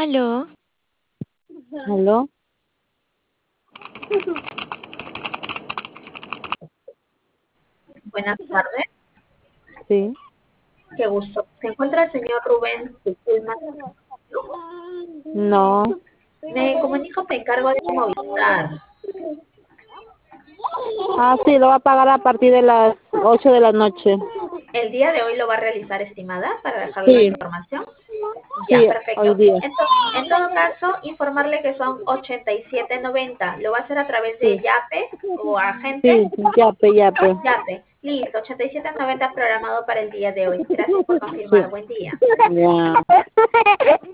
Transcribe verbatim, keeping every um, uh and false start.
Aló. ¿Aló? Buenas tardes. Sí. Qué gusto. ¿Se encuentra el señor Rubén Pulman? No. Me comunico, me encargo de Movistar. Ah, sí, lo va a pagar a partir de las ocho de la noche. ¿El día de hoy lo va a realizar, estimada, para dejarle la Sí, información? Ya, sí, perfecto. hoy día. Entonces, en todo caso, informarle que son ochenta y siete noventa. ¿Lo va a hacer a través de Sí, Yape o agente? sí, yape, yape. Yape. Listo, ochenta y siete noventa programado para el día de hoy. Gracias por Sí. confirmar. Buen día. Ya.